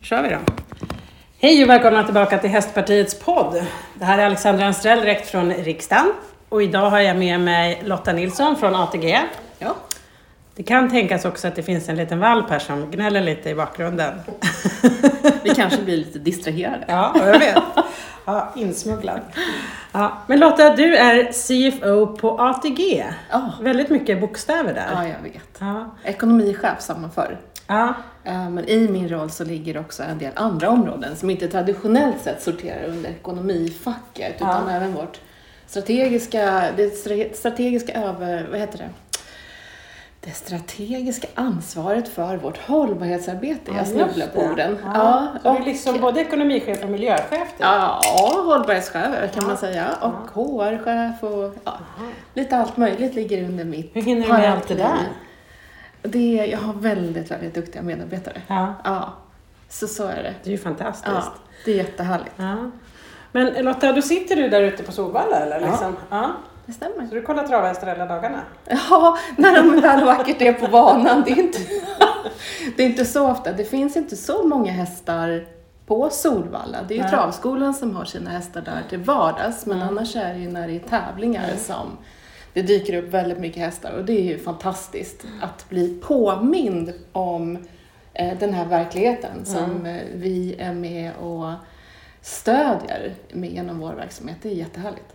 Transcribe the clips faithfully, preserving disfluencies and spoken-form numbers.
kör vi då. Hej och välkomna tillbaka till Hästpartiets podd. Det här är Alexandra Anstrell direkt från riksdagen. Och idag har jag med mig Lotta Nilsson från A T G. Ja. Det kan tänkas också att det finns en liten valp här som gnäller lite i bakgrunden. Vi kanske blir lite distraherade. Ja, jag vet. Ja, insmugglad. Ja, men Lotta, du är C F O på A T G. Ja. Väldigt mycket bokstäver där. Ja, jag vet. Ja. Ekonomichef sammanför. Ja. Men i min roll så ligger också en del andra områden som inte traditionellt sett sorterar under ekonomifacket. Utan Ja. även vårt strategiska, det strategiska över, vad heter det? Det strategiska ansvaret för vårt hållbarhetsarbete. Jag snubblar på orden. Ja. Ja, Så du är liksom både ekonomichef och miljöchef? Typ. Ja, hållbarhetschef kan Ja. man säga. Och Ja. H R-chef och ja, lite allt möjligt ligger under mitt. Hur hinner du med allt det där? Det, jag har väldigt, väldigt duktiga medarbetare. Ja. Ja, så så är det. Det är ju fantastiskt. Ja, det är jättehärligt. Ja. Men Lotta, då sitter du där ute på Solvalla eller? Ja. Liksom? Ja. Det stämmer. Så du kollar travhästar hela dagarna? Ja, när de väl vackert är på banan. Det är, inte, det är inte så ofta. Det finns inte så många hästar på Solvalla. Det är ju Nej. travskolan som har sina hästar där till vardags. Men Mm. annars är det ju när det är tävlingar Mm. som det dyker upp väldigt mycket hästar. Och det är ju fantastiskt att bli påmind om eh, den här verkligheten som Mm. eh, vi är med och stödjer med genom vår verksamhet. Det är jättehärligt.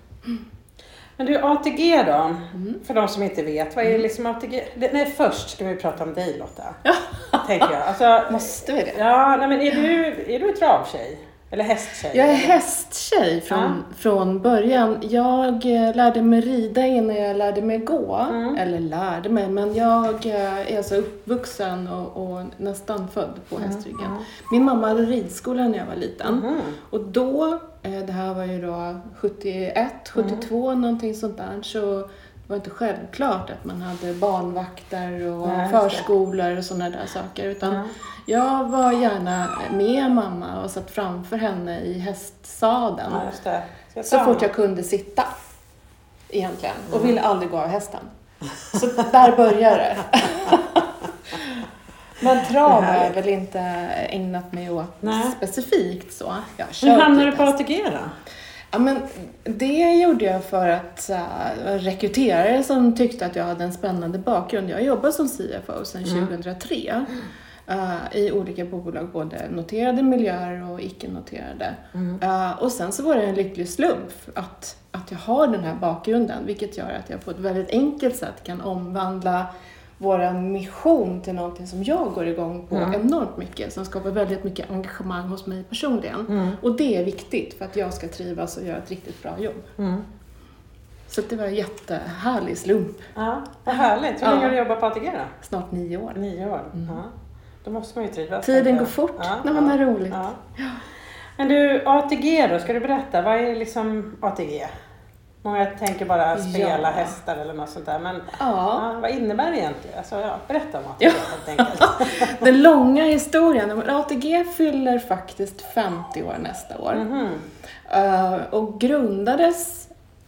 Men du, A T G då? Mm. För de som inte vet, vad är liksom A T G? Det- Nej, först ska vi prata om dig Lotta. Ja. Tänker jag. Alltså, Måste vi det? ja, nej, men är du, är du travtjej? Eller hästtjej? Jag är hästtjej från, Ja. från början. Jag eh, lärde mig rida innan jag lärde mig gå. Mm. Eller lärde mig, men jag eh, är alltså uppvuxen och, och nästan född på hästryggen. Mm. Min mamma hade ridskola när jag var liten. Mhm. Och då, eh, det här var ju då sjuttioett, sjuttiotvå, någonting sånt där. Så det var inte självklart att man hade barnvakter och Nej, just det. förskolor och sådana där saker. Utan Ja. jag var gärna med mamma och satt framför henne i hästsadeln. Ja, just det. Ska jag Så ta fort den? jag kunde sitta, egentligen. Och Mm. ville aldrig gå av hästen. Så där började det. Men trav Det är har härligt. jag väl inte ägnat mig åt Nej. specifikt så. Jag har Hur kört hamnade du lite på häst. A T G då? Ja, men det gjorde jag för att uh, rekryterare som tyckte att jag hade en spännande bakgrund. Jag jobbade som C F O sedan Mm. tjugohundratre uh, i olika bolag, både noterade miljöer och icke-noterade. Mm. Uh, och sen så var det en lycklig slump att, att jag har den här bakgrunden, vilket gör att jag på ett väldigt enkelt sätt kan omvandla vår mission till någonting som jag går igång på Mm. enormt mycket, som skapar väldigt mycket engagemang hos mig personligen. Mm. Och det är viktigt för att jag ska trivas och göra ett riktigt bra jobb. Mm. Så det var en jättehärlig slump. Ja, vad härligt. Hur Ja. länge har du jobbat på A T G då? Snart nio år. Nio år. Mm. Ja. Då måste man ju trivas. Tiden tänker går jag. fort Ja, när man ja, har roligt. Ja. Men du, A T G då, ska du berätta? Vad är liksom A T G? Många tänker bara spela Ja. hästar eller något sånt där. Men Ja, ja, vad innebär det egentligen? Alltså, ja, berätta om A T G helt enkelt. den långa historien. A T G fyller faktiskt femtio år nästa år. Mhm. Uh, och grundades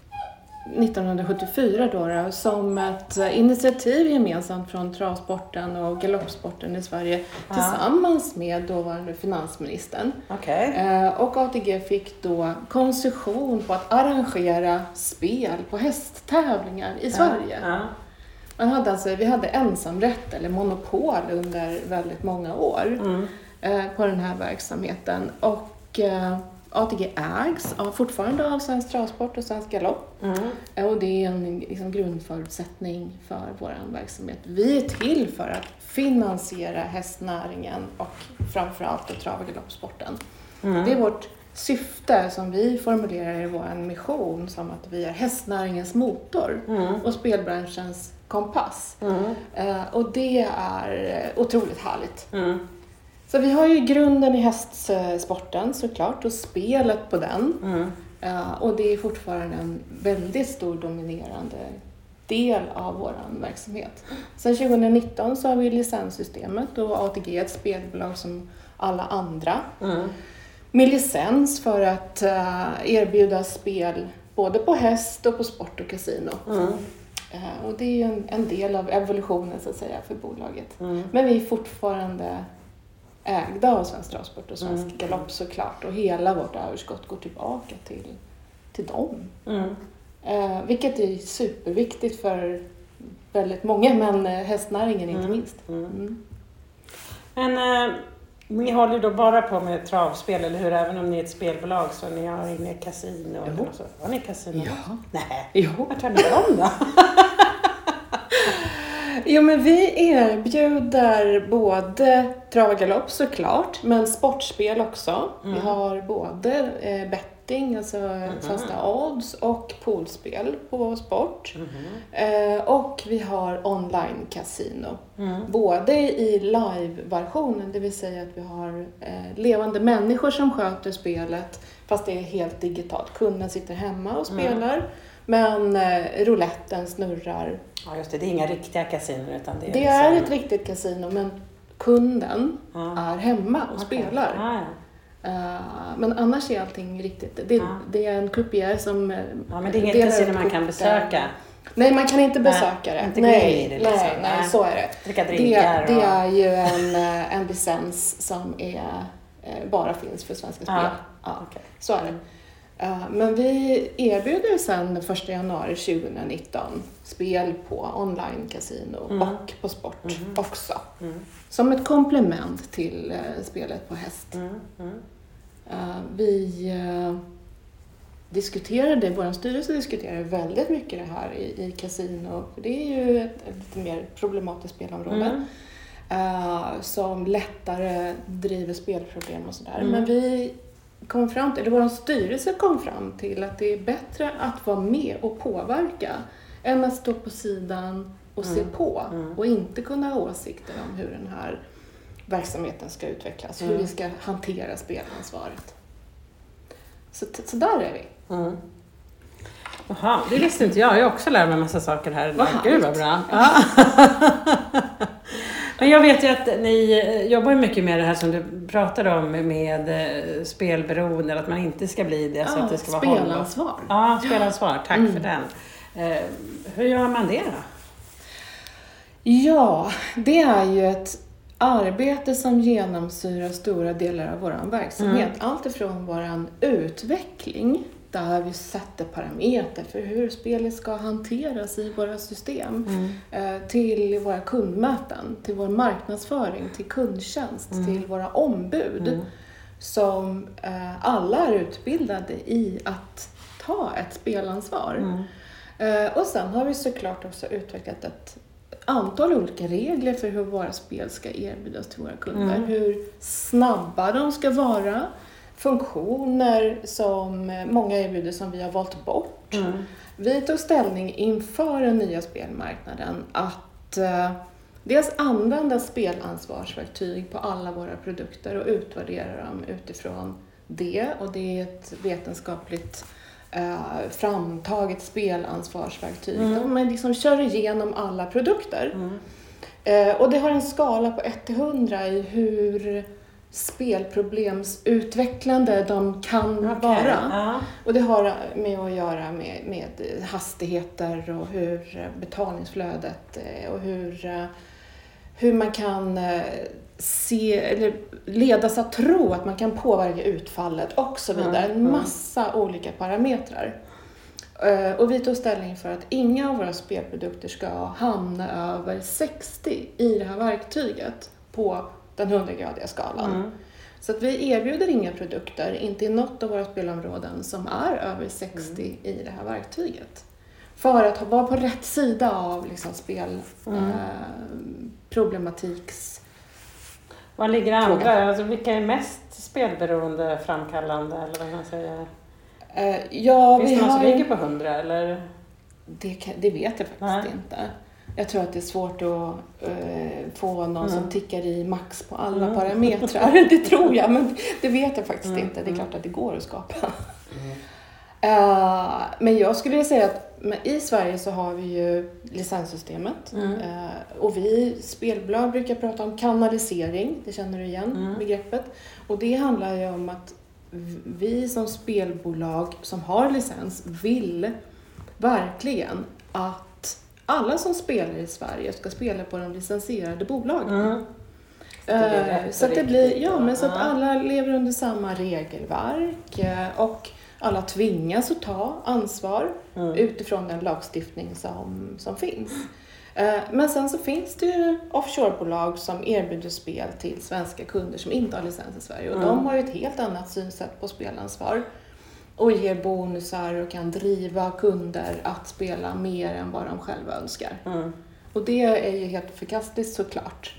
nittonhundrasjuttiofyra då, då som ett uh, initiativ gemensamt från travsporten och galoppsporten i Sverige Ja. tillsammans med dåvarande finansministern. Okej. Uh, och A T G fick då koncession på att arrangera spel på hästtävlingar i Sverige. Ja. Man hade alltså, vi hade ensamrätt eller monopol under väldigt många år Mm. eh, på den här verksamheten. Och eh, A T G ägs av, fortfarande av Svensk Travsport och Svensk Galopp. Mm. Eh, och det är en liksom, grundförutsättning för vår verksamhet. Vi är till för att finansiera hästnäringen och framförallt då trav- och galoppsporten. Mm. Det är vårt syfte som vi formulerar i vår mission som att vi är hästnäringens motor Mm. och spelbranschens kompass. Mm. Eh, och det är eh, otroligt härligt. Mm. Så vi har ju grunden i hästsporten såklart och spelet på den. Mm. Eh, och det är fortfarande en väldigt stor dominerande del av vår verksamhet. Sen tjugonitton så har vi licenssystemet och A T G är ett spelbolag som alla andra. Mm. Med licens för att uh, erbjuda spel både på häst och på sport och kasino. Mm. Uh, och det är ju en, en del av evolutionen så att säga för bolaget. Mm. Men vi är fortfarande ägda av Svensk Travsport och Svensk Mm. Galopp såklart. Och hela vårt överskott går tillbaka till, till dem. Mm. Eh, vilket är superviktigt för väldigt många, men hästnäringen inte Mm. minst. Mm. Mm. Men eh, ni håller ju då bara på med travspel, eller hur? Även om ni är ett spelbolag så ni har inget kasino eller Jo. något så. Har ni kasino? Ja. Nej. Jo. Vad tar ni om då? Jo, men vi erbjuder både trav och galopp såklart, men sportspel också. Mm. Vi har både eh, betting, alltså fasta odds, och poolspel på sport. Mm. Eh, och vi har online-casino. Mm. Både i live-versionen, det vill säga att vi har eh, levande människor som sköter spelet, fast det är helt digitalt. Kunden sitter hemma och spelar, mm. men eh, rouletten snurrar. Ja, just det. Det är inga riktiga kasinon utan det är Det liksom... är ett riktigt kasino, men kunden Ja. är hemma och Okej. spelar. Ah, ja. Uh, men annars är allting riktigt. Det, Ja. det är en croupier som uh, Ja, men det är inget delar kasino upp man kan korten. besöka. Nej, man kan inte Nej, besöka det. inte gå in nej, i det liksom. nej, nej, Nej. så är det. Dricka Det, drinkar det och... är ju en, eh, en licens som är, eh, bara finns för Svenska Spel. Ja. Ja, Okej. så är det. Uh, men vi erbjuder sedan första januari tjugonitton spel på online-casino Mm. och på sport Mm. också. Mm. Som ett komplement till uh, spelet på häst. Mm. Mm. Uh, vi uh, diskuterade, vår styrelse diskuterade väldigt mycket det här i, i casino. För det är ju ett, ett lite mer problematiskt spelområde. Mm. Uh, som lättare driver spelproblem och sådär. Mm. Men vi kom fram till, eller vår styrelse kom fram till att det är bättre att vara med och påverka än att stå på sidan och se Mm. på Mm. och inte kunna ha åsikter om hur den här verksamheten ska utvecklas, hur Mm. vi ska hantera spelansvaret. Så, så där är vi. Mm. Jaha, det visste inte jag. Jag har också lärt mig en massa saker här. Vad Gud vad bra. Ja. Men jag vet ju att ni jobbar mycket med det här som du pratade om med eh, spelberoende, att man inte ska bli det. Så Ja, att det ska vara hållbart. spelansvar. Ja, spelansvar. Tack Mm. för den. Eh, hur gör man det då? Ja, det är ju ett arbete som genomsyrar stora delar av vår verksamhet. Mm. Allt ifrån vår utveckling, där vi sätter parametrar för hur spelet ska hanteras i våra system, Mm. eh, till våra kundmöten, till vår marknadsföring, till kundtjänst, Mm. till våra ombud, Mm. som eh, alla är utbildade i att ta ett spelansvar. Mm. Eh, och sen har vi såklart också utvecklat ett antal olika regler för hur våra spel ska erbjudas till våra kunder. Mm. Hur snabba de ska vara. Funktioner som många erbjuder som vi har valt bort. Mm. Vi tog ställning inför den nya spelmarknaden att eh, dels använda spelansvarsverktyg på alla våra produkter och utvärdera dem utifrån det. Och det är ett vetenskapligt eh, framtaget spelansvarsverktyg. Mm. Där man liksom kör igenom alla produkter. Mm. Eh, och det har en skala på ett till hundra i hur spelproblemsutvecklande de kan Okej. vara. Ja. Och det har med att göra med, med hastigheter och hur betalningsflödet är och hur, hur man kan se, eller ledas att tro att man kan påverka utfallet och så vidare. Mm, En mm. massa olika parametrar. Och vi tog ställning för att inga av våra spelprodukter ska hamna över sextio i det här verktyget på den hundragradiga skalan. Mm. Så att vi erbjuder inga produkter, inte i något av våra spelområden, som är över sextio Mm. i det här verktyget. För att vara på rätt sida av liksom Mm. spelproblematiks... Vad ligger andra? Fråga. Alltså, vilka är mest spelberoende framkallande? Eller vad man säger? Eh, ja, Finns vi det någon har... som ligger på hundra? Eller? det, kan, det vet jag faktiskt Nej. inte. Jag tror att det är svårt att eh, få någon Mm. som tickar i max på alla Mm. parametrar. Det tror jag, men det vet jag faktiskt Mm. inte. Det är klart att det går att skapa. Mm. Uh, men jag skulle säga att men i Sverige så har vi ju licenssystemet. Mm. Uh, och vi spelbolag brukar prata om kanalisering. Det känner du igen, Mm. begreppet. Och det handlar ju om att vi som spelbolag som har licens vill verkligen att alla som spelar i Sverige ska spela på de licensierade bolagen. Mm. det blir rätt Uh, så att det riktigt, blir, ja, men så att ja. alla lever under samma regelverk uh, och alla tvingas att ta ansvar mm. utifrån den lagstiftning som, som finns. Uh, men sen så finns det ju offshorebolag som erbjuder spel till svenska kunder som inte har licens i Sverige. Och mm. de har ju ett helt annat synsätt på spelansvar. Och ger bonusar och kan driva kunder att spela mer än vad de själva önskar. Mm. Och det är ju helt förkastligt såklart.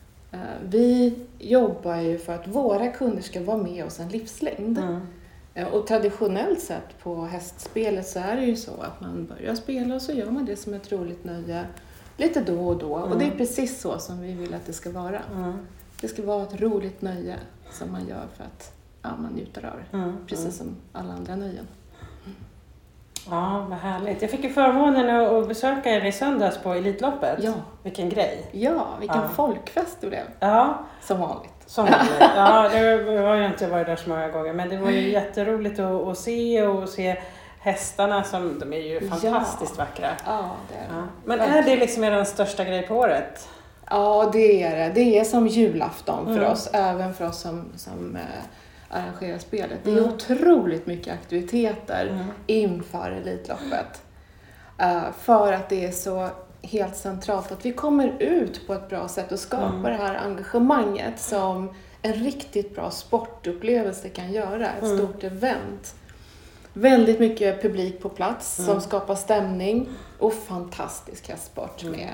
Vi jobbar ju för att våra kunder ska vara med oss en livslängd. Mm. Och traditionellt sett på hästspelet så är det ju så att man börjar spela och så gör man det som ett roligt nöje lite då och då. Mm. Och det är precis så som vi vill att det ska vara. Mm. Det ska vara ett roligt nöje som man gör för att ja, man njuter av det. Mm. Precis mm. som alla andra nöjen. Mm. Ja, vad härligt. Jag fick ju förmånen att besöka er i söndags på Elitloppet. Ja. Vilken grej. Ja, vilken ja. folkfest det blev. Ja. Som vanligt. Som vanligt. Ja, det har jag inte varit där så många gånger. Men det var ju jätteroligt att, att se och se hästarna som, de är ju fantastiskt ja. vackra. Ja, det är ja. Men är det liksom den största grej på året? Ja, det är det. Det är som julafton för mm. oss. Även för oss som, som äh, arrangerar spelet. Det är mm. otroligt mycket aktiviteter mm. inför Elitloppet. Uh, för att det är så helt centralt att vi kommer ut på ett bra sätt och skapar mm. det här engagemanget som en riktigt bra sportupplevelse kan göra. Ett mm. stort event. Väldigt mycket publik på plats mm. som skapar stämning och fantastisk hästsport mm. med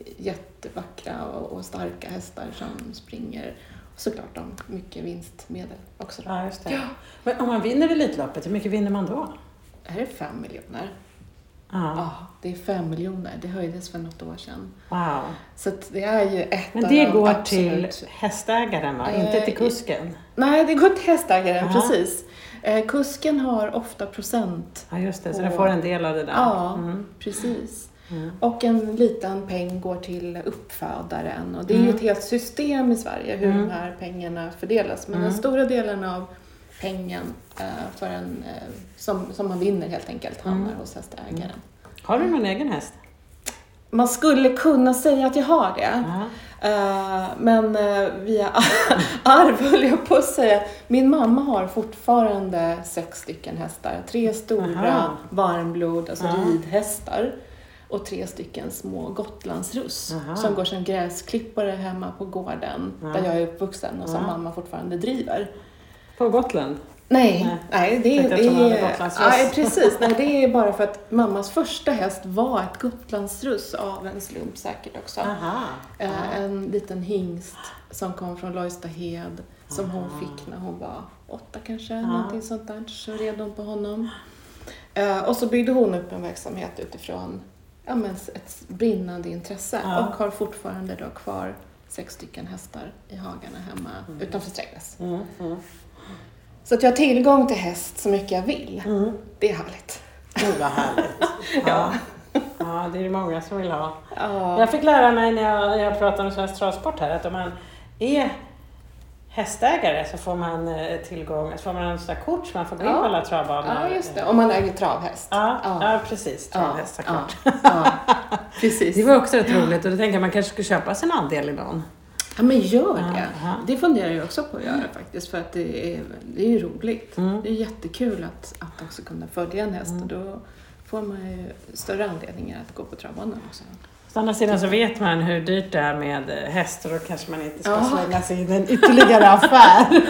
jättevackra och, och starka hästar som springer. Och såklart de mycket vinstmedel också. Ja, just det. Ja. Men om man vinner Elitloppet, hur mycket vinner man då? Det är fem miljoner. Ja. Ja, det är fem miljoner. Det höjdes för något år sedan. Wow. Så att det är ju ett Men det av går absolut... till hästägaren, va? Eh, inte till kusken? Nej, det går till hästägaren, Aha. precis. Eh, kusken har ofta procent. Ja, just det. Så på... den får en del av det där. Ja, mm. precis. Mm. Och en liten peng går till uppfödaren. Och det är mm. ju ett helt system i Sverige hur mm. de här pengarna fördelas. Men mm. den stora delen av pengen eh, för en, eh, som, som man vinner helt enkelt hamnar mm. hos hästägaren. Mm. Har du någon egen häst? Man skulle kunna säga att jag har det. Uh, men uh, via arv höll jag på att säga. Min mamma har fortfarande sex stycken hästar. Tre stora Aha. varmblod, alltså Aha. ridhästar. Och tre stycken små gotlandsruss. Aha. Som går som gräsklippare hemma på gården. Aha. Där jag är uppvuxen och som Aha. mamma fortfarande driver. På Gotland? Nej, nej, nej det, är, det är, nej, precis. Nej, det är bara för att mammas första häst var ett gotlandsruss av en slump säkert också. Aha, aha. En liten hingst som kom från Lojstahed som aha. hon fick när hon var åtta kanske, aha. någonting sånt där. Så red hon på honom. Och så byggde hon upp en verksamhet utifrån ja, men ett brinnande intresse aha. och har fortfarande då kvar sex stycken hästar i hagarna hemma mm. utanför Strängnäs. Mm, mm. Så att jag har tillgång till häst så mycket jag vill. Mm. Det är härligt. Det var härligt. Ja. Ja, det är det många som vill ha. Ja. Jag fick lära mig när jag, jag pratade om svensk travsport här att om man är hästägare så får man tillgång, så får man en sån där kort så man får gå in på ja. alla travbanor. Ja, just det. Om man äger travhäst. Ja, ja. ja precis. Travhäst såklart. Ja. Ja. Precis. Det var också rätt roligt och då tänker jag man kanske skulle köpa sig en andel i någon. Ja, men gör det. Aha. Det funderar jag också på att göra faktiskt. För att det är, det är ju roligt. Mm. Det är jättekul att, att också kunna följa en häst. Mm. Och då får man ju större anledningar att gå på travbanan också. Å andra sidan så vet man hur dyrt det är med häst. Och då kanske man inte ska ja. slänga sig in en ytterligare affär.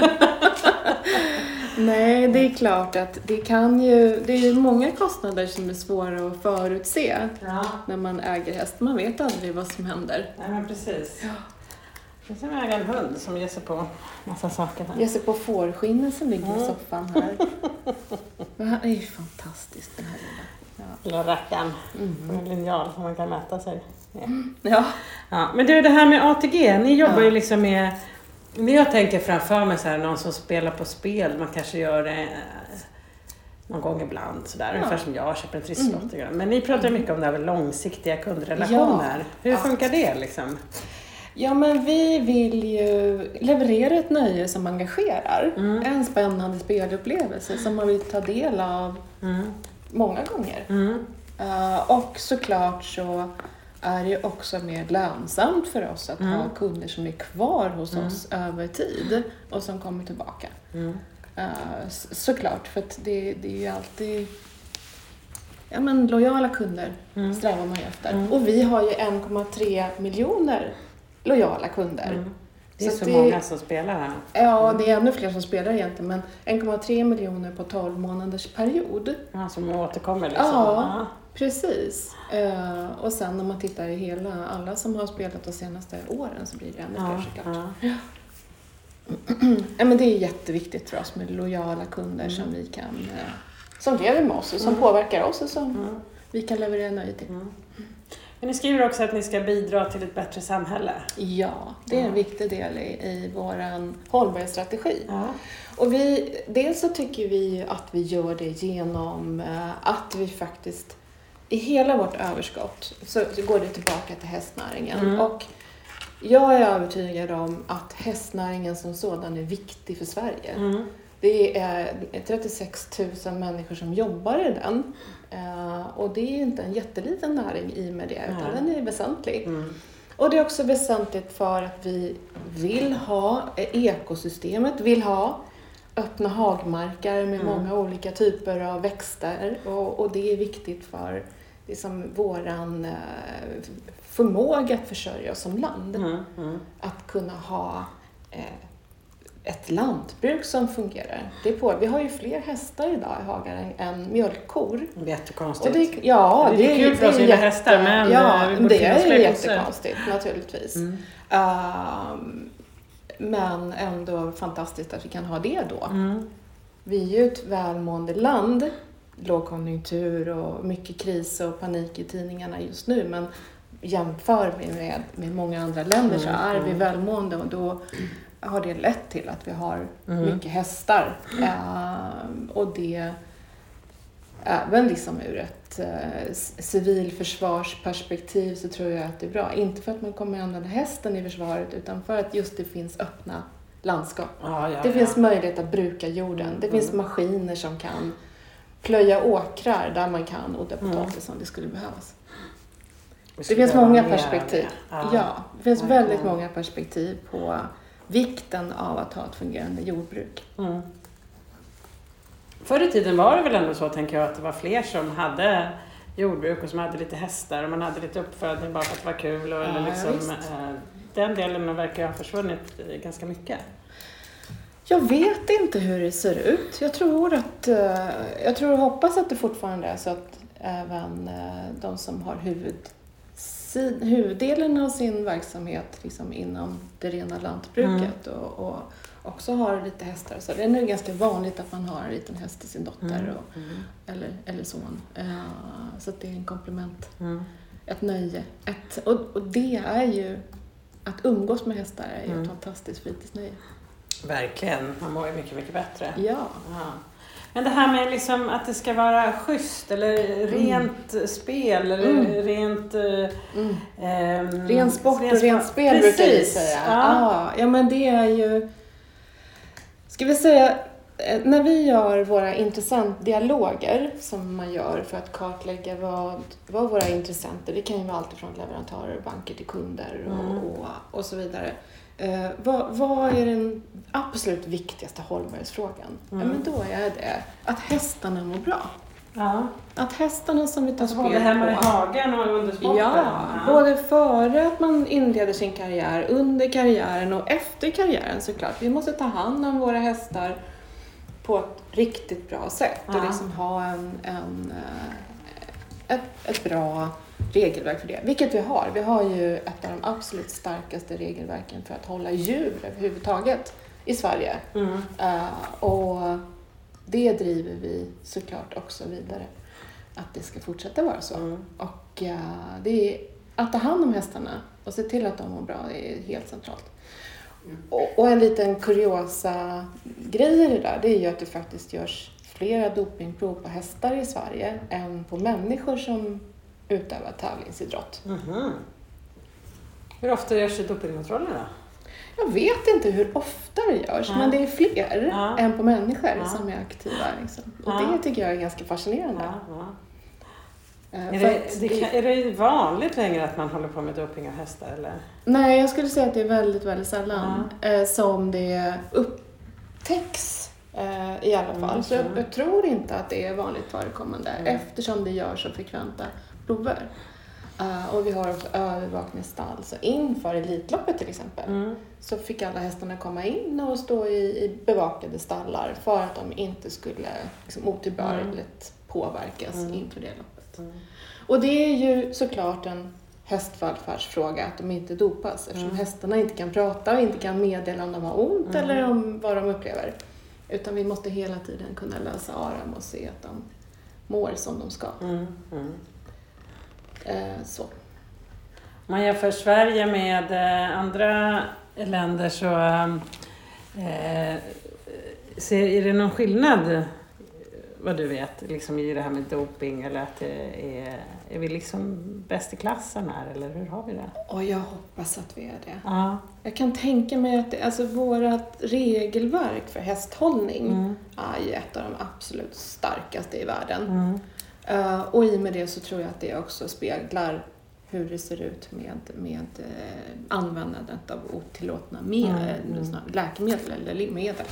Nej, det är klart att det kan ju... Det är ju många kostnader som är svåra att förutse. Ja. När man äger häst. Man vet aldrig vad som händer. Nej, men precis. Ja. Det är som en egen hund som ger sig på massa saker här. Ger sig på fårskinnen som ligger mm. i soffan här. Men han är ju fantastisk den här lilla. Ja. Lilla rackaren. Mm. Som en linjal som man kan mäta sig. Ja. Ja. Ja. Men du, det här med A T G. Ni jobbar ja. ju liksom med... Men jag tänker framför mig så här, någon som spelar på spel. Man kanske gör det någon gång ibland. Sådär. Ja. Ungefär som jag köper en trisslott. Mm. Men ni pratar mycket om det här med långsiktiga kundrelationer. Ja. Hur funkar det liksom? Ja, men vi vill ju leverera ett nöje som engagerar. Mm. En spännande spelupplevelse som man vill ta del av mm. många gånger. Mm. Uh, och såklart så är det också mer lönsamt för oss att Mm. ha kunder som är kvar hos Mm. oss över tid och som kommer tillbaka. Mm. Uh, såklart, för att det, det är ju alltid ja, men lojala kunder Mm. strävar man ju efter. Mm. Och vi har ju en komma tre miljoner lojala kunder. Mm. Det är så, Så så det- många som spelar här. Ja, det är ännu fler som spelar egentligen, men en komma tre miljoner på tolv månaders period. Ja, som återkommer liksom. Ja. Precis. Uh, och sen om man tittar i hela, alla som har spelat de senaste åren så blir det ännu fler Ja, såklart. ja. Ja, men det är jätteviktigt för oss med lojala kunder Mm. som vi kan, eh, som lever med oss och som Mm. påverkar oss och som Mm. vi kan leverera nöje till. Mm. Men ni skriver också att ni ska bidra till ett bättre samhälle. Ja, det är en Ja. viktig del i, i vår hållbarhetsstrategi. Ja. Och vi, dels så tycker vi att vi gör det genom eh, att vi faktiskt i hela vårt överskott så, så går det tillbaka till hästnäringen. Mm. Och jag är övertygad om att hästnäringen som sådan är viktig för Sverige. Mm. Det är trettiosex tusen människor som jobbar i den. Eh, och det är inte en jätteliten näring i med det, utan Nej. den är väsentlig. Mm. Och det är också väsentligt för att vi vill ha eh, ekosystemet, vill ha öppna hagmarker med Mm. många olika typer av växter. Och, och det är viktigt för liksom, våran eh, förmåga att försörja oss som land. Mm. Mm. Att kunna ha eh, ett lantbruk som fungerar. Det är på, vi har ju fler hästar idag i hagar än, än mjölkkor. Det är jättekonstigt. Och det, ja, Det är kul för oss att gilla jätte- hästar, men, ja, eh, vi borde det finnas är ju fler kossor. jättekonstigt naturligtvis. Mm. Ehm, men ändå fantastiskt att vi kan ha det då. Mm. Vi är ju ett välmående land, lågkonjunktur och mycket kris och panik i tidningarna just nu, men jämför vi med, med många andra länder så Mm, är vi mm. välmående och då har det lett till att vi har Mm. mycket hästar. Ehm, och det även liksom ur ett eh, civilförsvarsperspektiv så tror jag att det är bra. Inte för att man kommer använda hästen i försvaret utan för att just det finns öppna landskap. Ja, ja, Det ja. finns möjlighet att bruka jorden. Det Mm. finns maskiner som kan plöja åkrar där man kan odla potatis om det skulle behövas. Vi Det skulle finns behöva många mer perspektiv. av det. Ja, det finns verkligen. väldigt många perspektiv på vikten av att ha ett fungerande jordbruk. Mm. Förr i tiden var det väl ändå så, tänker jag, att det var fler som hade jordbruk och som hade lite hästar och man hade lite uppfödning bara för att det var kul. Och, Ja, eller liksom, visst. eh, den delen verkar ha försvunnit eh, ganska mycket. Jag vet inte hur det ser ut. Jag tror att, eh, jag tror och hoppas att det fortfarande är så att även eh, de som har huvud, sin, huvuddelen av sin verksamhet liksom inom det rena lantbruket och, och också har lite hästar. Så det är nu ganska vanligt att man har en liten häst till sin dotter Mm. och, eller, eller son. Eh, så att det är en komplement, Mm. ett nöje. Ett, och, och det är ju, att umgås med hästar är ju Mm. ett fantastiskt fritidsnöje. Verkligen, man mår ju mycket, mycket bättre. Ja. Ja. Men det här med liksom att det ska vara schysst eller rent spel eller Mm. rent... eh, Mm. ehm, Ren sport och ren rent sport. spel brukar vi Precis. säga. Ja. Ja. Ja, men det är ju... Ska vi säga, eh, när vi gör våra intressentdialoger som man gör för att kartlägga vad, vad våra intressenter, det kan ju vara allt från leverantörer och banker till kunder och, Mm. och, och så vidare. Eh, vad, vad är den absolut viktigaste hållbarhetsfrågan? Mm. Ja, men då är det att hästarna mår bra. Ja. Att hästarna som vi tar Alltså spel både hemma i på. hagen och under sporten. Ja, både före att man inleder sin karriär, under karriären och efter karriären såklart. Vi måste ta hand om våra hästar på ett riktigt bra sätt och Ja. liksom ha en, en, eh, ett, ett bra regelverk för det. Vilket vi har. Vi har ju ett av de absolut starkaste regelverken för att hålla djur överhuvudtaget i Sverige. Mm. Eh, och det driver vi såklart också vidare. Att det ska fortsätta vara så. Mm. Och uh, det är att ta hand om hästarna och se till att de mår bra är helt centralt. Och, och en liten kuriosa grej i det där, det är ju att det faktiskt görs flera dopingprov på hästar i Sverige än på människor som utövar tävlingsidrott. Mhm. Hur ofta görs det dopingkontroller då? Jag vet inte hur ofta det görs, Ja. men det är fler Ja. än på människor Ja. som är aktiva. Liksom. Och Ja. det tycker jag är ganska fascinerande. Ja, ja. Är det, det kan, är det vanligt längre att man håller på med doping av hästar? Eller? Nej, jag skulle säga att det är väldigt, väldigt sällan ja. eh, som det upptäcks eh, i alla fall. Mm. Så jag, jag tror inte att det är vanligt förekommande mm. eftersom det görs så frekventa prover. Uh, och vi har också övervakningsstall. Så inför Elitloppet till exempel mm. så fick alla hästarna komma in och stå i, i bevakade stallar för att de inte skulle liksom, otillbörligt mm. påverkas mm. inför det loppet. Mm. Och det är ju såklart en hästvallfärdsfråga att de inte dopas eftersom mm. hästarna inte kan prata och inte kan meddela om de har ont mm. eller om vad de upplever. Utan vi måste hela tiden kunna lösa aram och se att de mår som de ska. Mm. Mm. Eh, så. Om man jämför Sverige med eh, andra länder så eh, ser, är det någon skillnad vad du vet liksom i det här med doping eller att det är, är vi liksom bäst i klassen här eller hur har vi det? Och jag hoppas att vi är det. Ja. Jag kan tänka mig att det, alltså vårat regelverk för hästhållning mm. är ju ett av de absolut starkaste i världen. Mm. Uh, och i med det så tror jag att det också speglar hur det ser ut med, med uh, användandet av otillåtna med, mm. uh, läkemedel eller medel.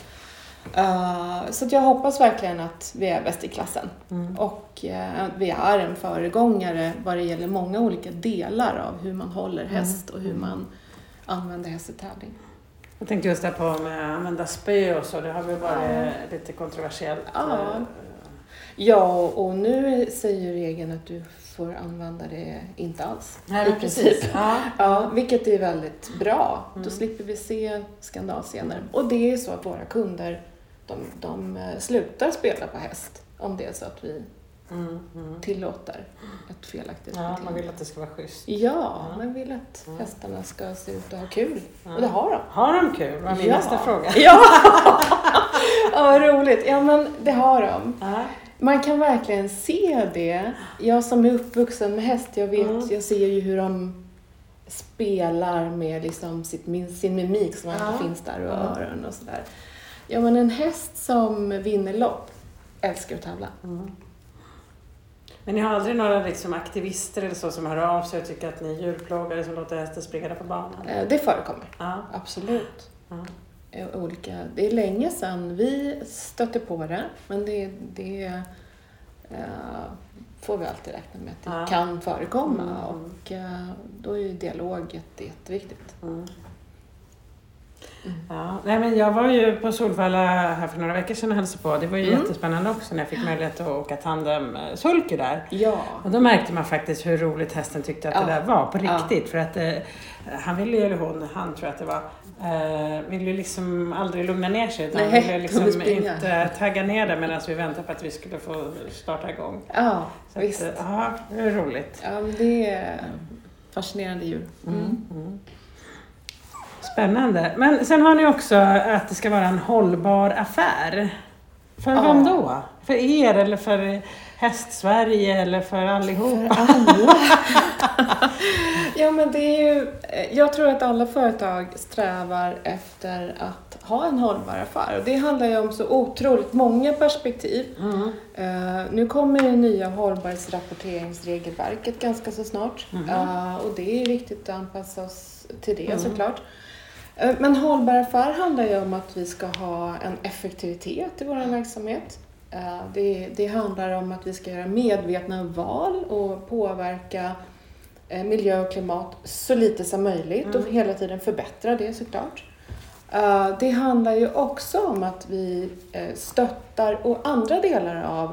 Uh, så att jag hoppas verkligen att vi är bäst i klassen. Mm. Och uh, vi är en föregångare vad det gäller många olika delar av hur man håller häst och hur man använder häst i tävling. Jag tänkte just där på med att använda spö och så, det har väl varit uh. lite kontroversiellt. Uh. Ja, och nu säger regeln att du får använda det inte alls. Nej, precis. Ja. Ja, vilket är väldigt bra. Mm. Då slipper vi se skandalscener. Och det är så att våra kunder, de, de slutar spela på häst om det är så att vi mm. Mm. tillåter ett felaktigt ja, beteende. Man vill att det ska vara schysst. Ja, ja. man vill att ja. hästarna ska se ut och ha kul. Ja. Och det har de. Har de kul? Vad är min ja. nästa fråga? Ja, ja vad roligt. Ja, men det har de. Ja. Man kan verkligen se det. Jag som är uppvuxen med häst, jag vet, mm. jag ser ju hur de spelar med liksom sitt, sin mimik som ja. alltid finns där och mm. öron och sådär. Ja, men en häst som vinner lopp älskar att tävla. Mm. Men ni har aldrig några liksom aktivister eller så som hör av sig och tycker att ni är djurplågare som låter hästen springa där på banan? Det förekommer. Ja. Absolut. Ja. Olika. Det är länge sedan vi stötte på det, men det, det uh, får vi alltid räkna med att det ja. kan förekomma mm. och uh, då är ju dialog jätte, jätteviktigt. Mm. Mm. Ja, nej men jag var ju på Solvalla här för några veckor sedan och hälsade på. Det var ju mm. jättespännande också när jag fick möjlighet att åka tandem sulky där. Ja. Och då märkte man faktiskt hur roligt hästen tyckte att ja. det där var på riktigt. Ja. För att eh, han ville ju, eller hon, han tror jag att det var, eh, ville ju liksom aldrig lugna ner sig. Utan nej, ville liksom inte tagga ner det medan vi väntade på att vi skulle få starta igång. Ja, så visst. Att, ja, det är roligt. Ja, men det är fascinerande djur. Mm. Mm. Mm. Spännande. Men sen har ni också att det ska vara en hållbar affär. För ja. vem då? För er eller för Häst-Sverige eller för allihopa? För alla. Ja, men det är ju, jag tror att alla företag strävar efter att ha en hållbar affär. Och det handlar ju om så otroligt många perspektiv. Mm. Uh, nu kommer det nya hållbarhetsrapporteringsregelverket ganska så snart. Mm. Uh, och det är viktigt att anpassa oss till det mm. såklart. Men hållbar affär handlar ju om att vi ska ha en effektivitet i vår verksamhet. Det, det handlar om att vi ska göra medvetna val och påverka miljö och klimat så lite som möjligt mm. och hela tiden förbättra det såklart. Det handlar ju också om att vi stöttar och andra delar av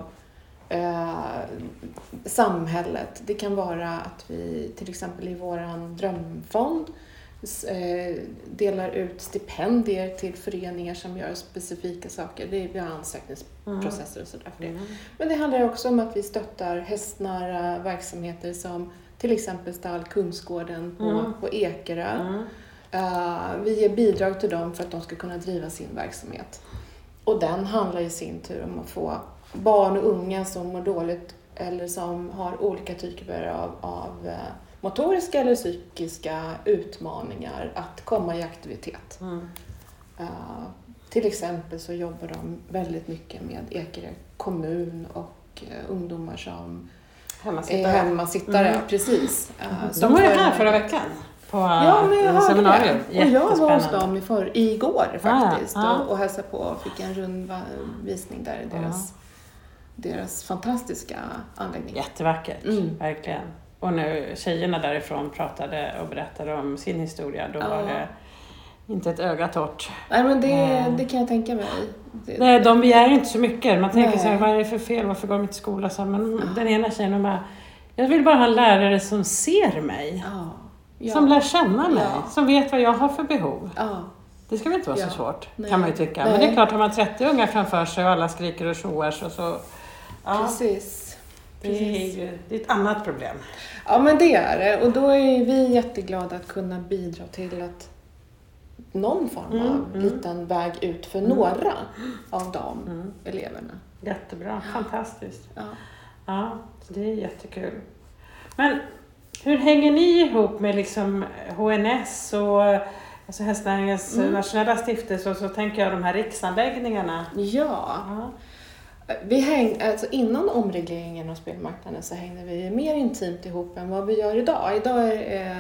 samhället. Det kan vara att vi till exempel i våran drömfond delar ut stipendier till föreningar som gör specifika saker. Det är, vi har ansökningsprocesser och sådär för det. Mm. Men det handlar också om att vi stöttar hästnära verksamheter som till exempel Stall Kungsgården på, mm. på Ekerö. Mm. Uh, vi ger bidrag till dem för att de ska kunna driva sin verksamhet. Och den handlar i sin tur om att få barn och unga som mår dåligt eller som har olika typer av, av uh, motoriska eller psykiska utmaningar att komma i aktivitet. Mm. Uh, till exempel så jobbar de väldigt mycket med Ekerö kommun och uh, ungdomar som hemmasittare. hemmasittare mm. Precis. Uh, de var ju här förra veckan. På ja, men jag seminarium. Och jag var hos dem för, igår faktiskt. Ah, ah. Och, och hälsade på och fick en rundvisning där i deras, ah. deras fantastiska anläggning. Jättevackert, mm. verkligen. Och nu tjejerna därifrån pratade och berättade om sin historia. Då ah. var det inte ett öga torrt. Nej, men det, mm. det kan jag tänka mig. Det, Nej, de begär inte så mycket. Man tänker nej. så här, vad är det för fel? Varför går de inte till skola? Så här, men ah. den ena tjejen bara, jag vill bara ha en lärare som ser mig. Ah. Ja. Som lär känna mig. Ja. Som vet vad jag har för behov. Ja. Det ska väl inte vara ja. så svårt. Nej. Kan man ju tycka. Nej. Men det är klart, har man trettio unga framför sig och alla skriker och tjoar så... så ja. Precis. Det är ju det är ett annat problem. Ja, men det är det. Och då är vi jätteglada att kunna bidra till att någon form mm. av mm. liten väg ut för mm. några av de mm. eleverna. Jättebra. Fantastiskt. Ja. Ja, det är jättekul. Men... hur hänger ni ihop med liksom H N S och alltså hästnäringens mm. nationella stiftelse och så tänker jag de här riksanläggningarna? Ja, ja. Vi häng, alltså innan omregleringen av spelmarknaden så hängde vi mer intimt ihop än vad vi gör idag. Idag är,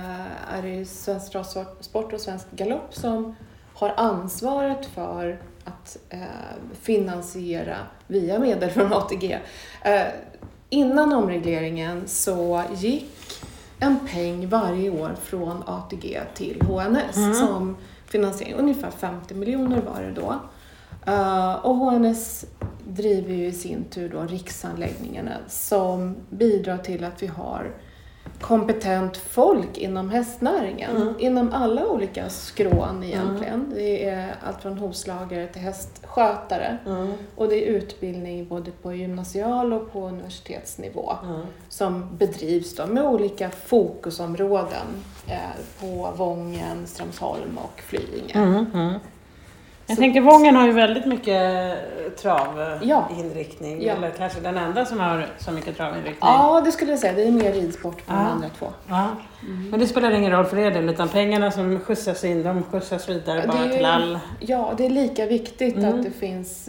är det Svensk Travsport och Svensk Galopp som har ansvaret för att eh, finansiera via medel från A T G. Eh, innan omregleringen så gick en peng varje år från A T G till H N S mm. som finansiering. Ungefär femtio miljoner var det då. Uh, och H N S driver ju i sin tur då riksanläggningarna som bidrar till att vi har kompetent folk inom hästnäringen. Mm. Inom alla olika skrån egentligen. Mm. Det är allt från hovslagare till hästskötare. Mm. Och det är utbildning både på gymnasial och på universitetsnivå. Mm. Som bedrivs då med olika fokusområden. Eh, på Vången, Strömsholm och Flyinge. Mm. Mm. Jag så, tänker Vången har ju väldigt mycket travinriktning. Ja. Eller kanske den enda som har så mycket travinriktning. Ja, det skulle jag säga. Det är mer ridsport på ja. de andra två. Ja. Mm. Men det spelar ingen roll för er del, utan pengarna som skjutsas in, de skjutsas vidare det bara är, till all... Ja, det är lika viktigt mm. att det finns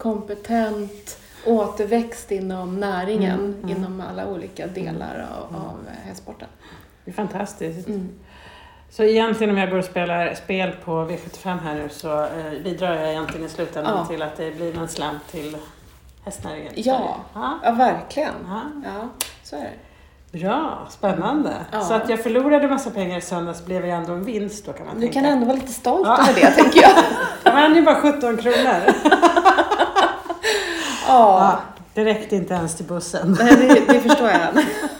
kompetent återväxt inom näringen. Mm. Mm. Inom alla olika delar av, mm. av hästsporten. Det är fantastiskt. Mm. Så egentligen om jag går och spelar spel på V sjuttiofem här nu så eh, bidrar jag egentligen i slutändan ja. till att det blir en slant till hästnäringen. Ja, ja. ja verkligen. Ja. ja, så är det. Bra, spännande. Ja. Så att jag förlorade massa pengar i söndags blev jag ändå en vinst då kan man du tänka. Du kan ändå vara lite stolt ja. över det tänker jag. Jag vann ju bara sjutton kronor. ja. ja. Det räckte inte ens till bussen. Nej, det, det förstår jag.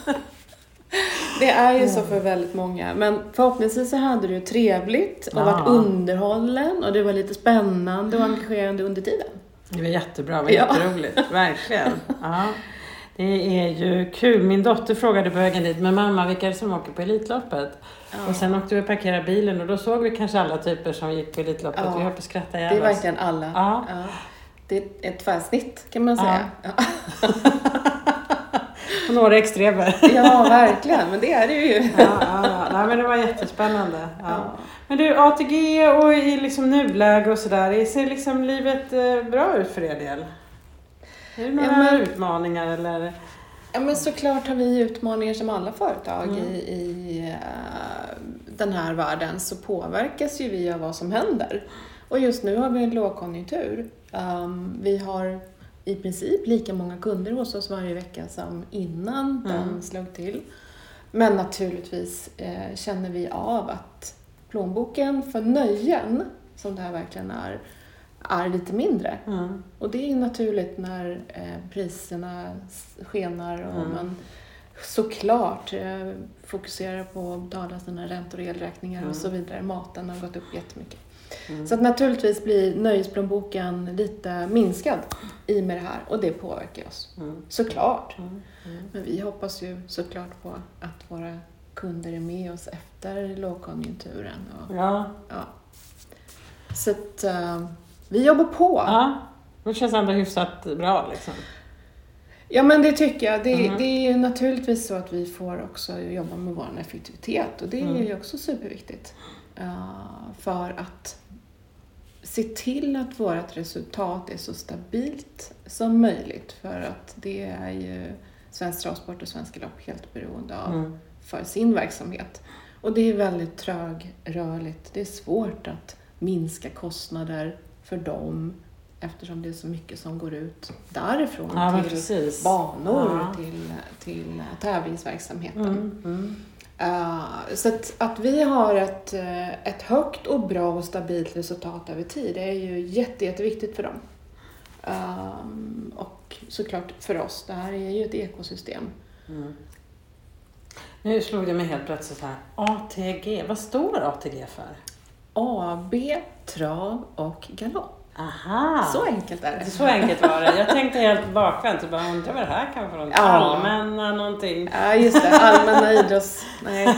Det är ju så för väldigt många. Men förhoppningsvis så hade du trevligt och ja. varit underhållen. Och det var lite spännande och engagerande under tiden. Det var jättebra, det var ja. jätteroligt. Verkligen. Ja. Det är ju kul. Min dotter frågade på vägen dit, men mamma, vilka är det som åker på Elitloppet? Ja. Och sen åkte vi och parkerade bilen och då såg vi kanske alla typer som gick på Elitloppet. Ja. Vi höll på att skratta ihjäl oss. Det är verkligen alla. Ja. Ja. Det är ett tvärsnitt kan man säga. Ja. Ja. Och några extremer. Ja, verkligen. Men det är det ju. Ja, ja, ja. Nej, men det var jättespännande. Ja. Ja. Men du, A T G och i liksom nuläge och sådär. Ser liksom livet bra ut för er del? Är det några ja, men, utmaningar eller? Ja, men såklart har vi utmaningar som alla företag mm. i, i uh, den här världen. Så påverkas ju vi av vad som händer. Och just nu har vi en lågkonjunktur. Um, vi har i princip lika många kunder hos oss varje vecka som innan mm. den slog till. Men naturligtvis eh, känner vi av att plånboken för nöjen, som det här verkligen är, är lite mindre. Mm. Och det är ju naturligt när eh, priserna skenar och mm. man såklart eh, fokuserar på att betala sina räntor och elräkningar mm. och så vidare. Maten har gått upp jättemycket. Mm. Så att naturligtvis blir nöjesplånboken lite minskad i med det här och det påverkar oss. Mm. Såklart. Mm. Mm. Men vi hoppas ju såklart på att våra kunder är med oss efter lågkonjunkturen. Och, ja. ja. Så att uh, vi jobbar på. Ja, det känns ändå hyfsat bra liksom. Ja, men det tycker jag. Det, mm. det är ju naturligtvis så att vi får också jobba med vår effektivitet och det är mm. ju också superviktigt. Uh, för att se till att vårt resultat är så stabilt som möjligt. För att det är ju Svensk Travsport och Svensk Galopp helt beroende av Mm. för sin verksamhet. Och det är väldigt trögrörligt. Det är svårt att minska kostnader för dem eftersom det är så mycket som går ut därifrån Ja, men till precis. banor, Ja. till, till tävlingsverksamheten. Mm. Mm. Uh, så att, att vi har ett, uh, ett högt och bra och stabilt resultat över tid, det är ju jätte, jätteviktigt för dem. Um, och såklart för oss, det här är ju ett ekosystem. Mm. Nu slog det mig helt plötsligt här. A T G, vad står A T G för? A B, trav och galopp. Aha! Så enkelt är det. Så enkelt var det. Jag tänkte helt bakvänt och bara undrar vad det här kan vara för något. Ja. Allmänna någonting. Ja, just det. Allmänna idrotts... Nej.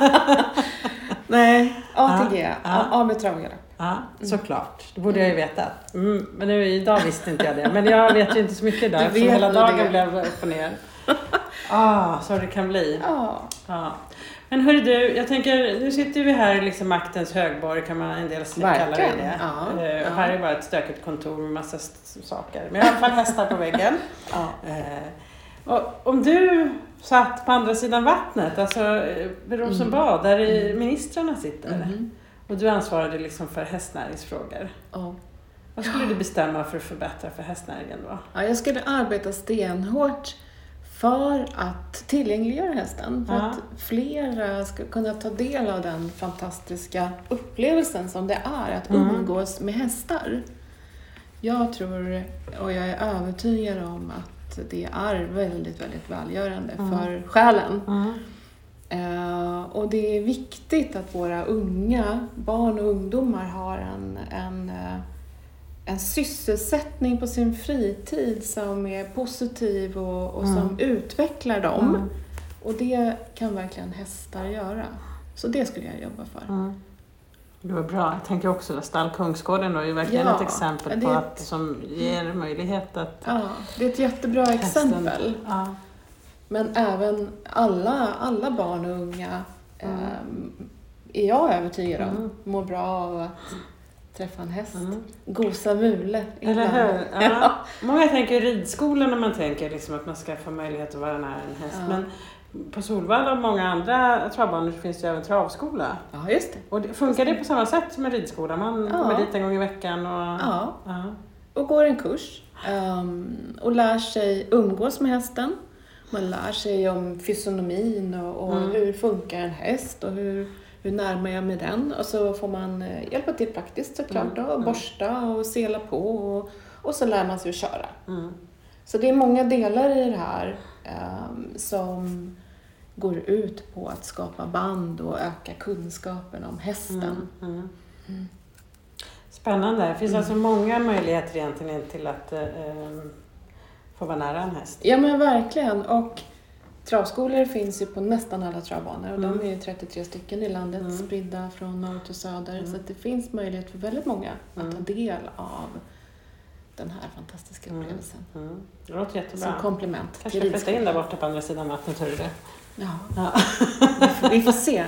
Nej, A T G. Ja, ja. A- A B, trav och galopp. Ja, såklart. Det borde jag ju veta. Mm, men nu, idag visste inte jag det. Men jag vet ju inte så mycket idag. Du Eftersom vet hela nog dagen det. blev upp och ner. Ah, så det kan bli. Ja. Ja. Men hörru du, jag tänker, nu sitter vi här i liksom maktens högborg, kan man en del kalla det Verkligen. det. Ja, Eh, ja. Här är bara ett stökigt kontor med massa st- saker. Men i alla fall hästar på väggen. Ja. Eh, och om du satt på andra sidan vattnet, alltså eh, vid Rosenbad, där i ministrarna sitter, Mhm. och du ansvarade liksom för hästnäringsfrågor. Ja. Vad skulle du bestämma för att förbättra för hästnäringen då? Ja, jag skulle arbeta stenhårt för att tillgängliggöra hästen. För Ja. att fler ska kunna ta del av den fantastiska upplevelsen som det är att Mm. umgås med hästar. Jag tror, och jag är övertygad om, att det är väldigt, väldigt välgörande Mm. för själen. Mm. Eh, och det är viktigt att våra unga, barn och ungdomar har en, en, eh, en sysselsättning på sin fritid som är positiv och, och som Mm. utvecklar dem. Mm. Och det kan verkligen hästar göra. Så det skulle jag jobba för. Mm. Det var bra. Jag tänker också att Stall Kungsgården då är verkligen Ja, ett exempel det på är att som ger möjlighet att Ja, det är ett jättebra hästen- exempel. Ja. Men även alla, alla barn och unga Mm. ehm, är jag övertygad om Mm. mår bra av att träffa en häst. Mm. Gosa mule. Eller ibland. hur? Ja. Många tänker ridskolan när man tänker liksom att man ska få möjlighet att vara nära en häst. Ja. Men på Solvalla och många andra travbanor finns det även travskola. Ja, just det. Och det, funkar det på samma sätt som en ridskola? Man Ja. kommer dit en gång i veckan och... Ja, Ja. och går en kurs ehm, och lär sig umgås med hästen. Man lär sig om fysionomin och, och Mm. hur funkar en häst och hur, hur närmar jag med den. Och så får man eh, hjälpa till praktiskt såklart Mm. då, och Mm. borsta och sela på och, och så lär man sig att köra. Mm. Så det är många delar i det här ehm, som går ut på att skapa band och öka kunskapen om hästen. Mm. Mm. Mm. Spännande. Det finns Mm. alltså många möjligheter egentligen till att eh, få vara nära en häst. Ja, men verkligen. Och travskolor finns ju på nästan alla travbanor och Mm. de är ju trettiotre stycken i landet, Mm. spridda från norr till söder. Mm. Så att det finns möjlighet för väldigt många att Mm. ta del av den här fantastiska Mm. upplevelsen. Mm. Det låter jättebra. Som komplement Kanske till flytta ridskolan. in där borta på andra sidan vattnet, hör du det? Ja, Ja. vi får, vi får se.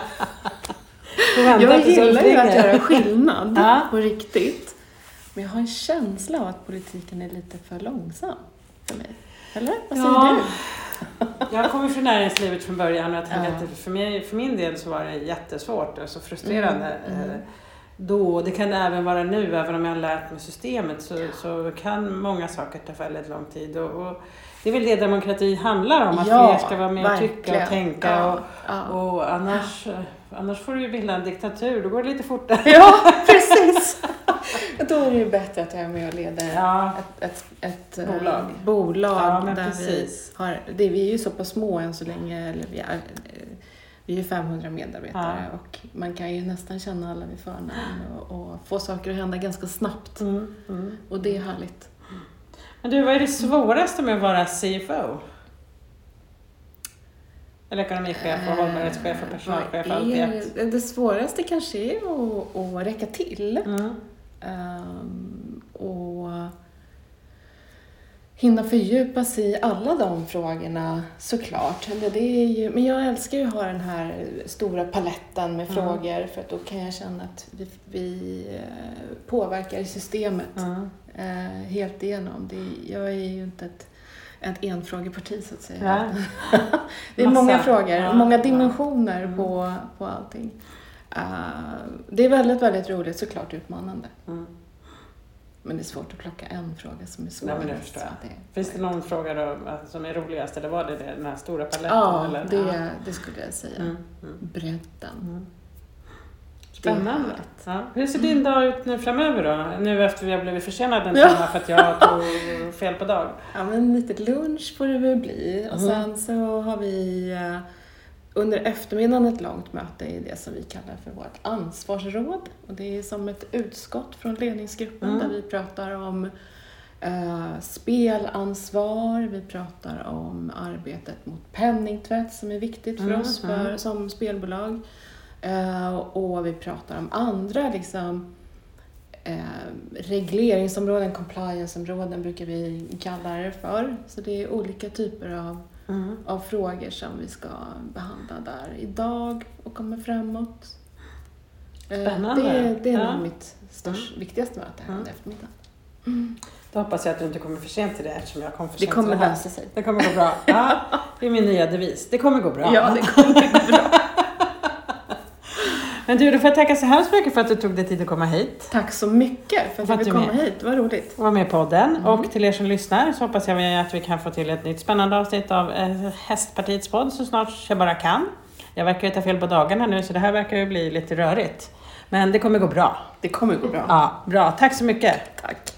Får vänta Jag tills de gillar ju att springer. göra skillnad Ja. på riktigt. Men jag har en känsla av att politiken är lite för långsam för mig. Eller? Vad säger Ja. du? Jag kommer från näringslivet från början och jag tänker Ja. att det- för, mig, för min del så var det jättesvårt och så frustrerande. Mm, mm. eh, Då, det kan det även vara nu, även om jag har lärt mig systemet så, så kan många saker ta väldigt lång tid. Och, och det är väl det demokrati handlar om, att Ja, fler ska vara med och tycka och verkligen. tänka. Ja, Och, ja. och annars, annars får du ju bilda en diktatur, då går det lite fortare. Ja, precis. Då är det ju bättre att jag är med och leder Ja. ett, ett, ett eh, Bolag. bolag Ja, men där precis. vi har, det, vi är ju så pass små än så länge, eller vi är, eh, vi är femhundra medarbetare Ja. och man kan ju nästan känna alla vid förnamn och, och få saker att hända ganska snabbt. Mm, mm. Och det är härligt. Men du, vad är det svåraste med att vara C F O? Eller ekonomichef och hållbarhetschef och personalchef och allt Vad det. är- Det svåraste kanske är att, att räcka till. Mm. Um, och hinna fördjupa sig i alla de frågorna såklart. Eller det är ju, men jag älskar ju att ha den här stora paletten med Mm. frågor för att då kan jag känna att vi, vi eh, påverkar systemet Mm. eh, helt igenom. Det, jag är ju inte ett, ett enfrågeparti så att säga. Ja. Det är Massa. många frågor, Ja. många dimensioner Mm. på, på allting. Uh, det är väldigt, väldigt roligt, såklart utmanande. Mm. Men det är svårt att plocka en fråga som är svår. Nej, men det förstår jag. Så det- Finns det någon fråga då alltså, som är roligast eller var det det, den här stora paletten? Ja, eller? det, Ja. det skulle jag säga. Mm. Mm. Bredden. Mm. Det är Spännande. härligt. Ja. Hur ser din dag ut nu framöver då? Nu efter vi har blivit försenade en Ja. timme för att jag tog fel på dag. Ja, men lite lunch får det väl bli. Och Mm. sen så har vi eh, under eftermiddagen ett långt möte i det som vi kallar för vårt ansvarsråd. Och det är som ett utskott från ledningsgruppen Mm. där vi pratar om eh, spelansvar, vi pratar om arbetet mot penningtvätt som är viktigt för Mm, oss för, mm. som spelbolag. Eh, och vi pratar om andra liksom, eh, regleringsområden, complianceområden brukar vi kalla det för. Så det är olika typer av, Mm. av frågor som vi ska behandla där idag och kommer framåt. Eh, Spännande. Det, det är Ja. nog mitt störst, viktigaste möte här Mm. under eftermiddagen. Mm. Då hoppas jag att du inte kommer för sent till det eftersom jag kom för Det sent kommer till här. lösa sig. Det kommer gå bra. Ja, det är min nya devis. Det kommer gå bra. Ja, det kommer gå bra. Men du, då får jag tacka så hemskt mycket för att du tog dig tid att komma hit. Tack så mycket för att För jag att fick du är komma med. hit. Det var roligt. Och vara med i podden. Mm. Och till er som lyssnar så hoppas jag att vi kan få till ett nytt spännande avsnitt av eh, Hästpartiets podd så snart jag bara kan. Jag verkar ju ta fel på dagarna nu så det här verkar ju bli lite rörigt. Men det kommer gå bra. Det kommer gå bra. Ja, bra. Tack så mycket. Tack.